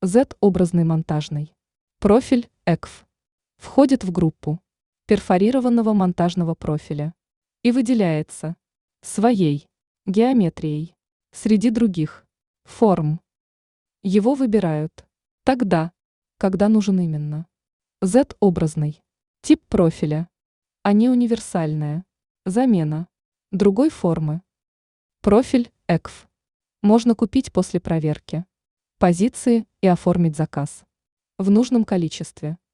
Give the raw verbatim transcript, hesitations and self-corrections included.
Z-образный монтажный. Профиль и кей эф входит в группу перфорированного монтажного профиля и выделяется своей геометрией среди других форм. Его выбирают тогда, когда нужен именно Z-образный тип профиля, а не универсальная замена другой формы. Профиль и кей эф можно купить после проверки позиции и оформить заказ в нужном количестве.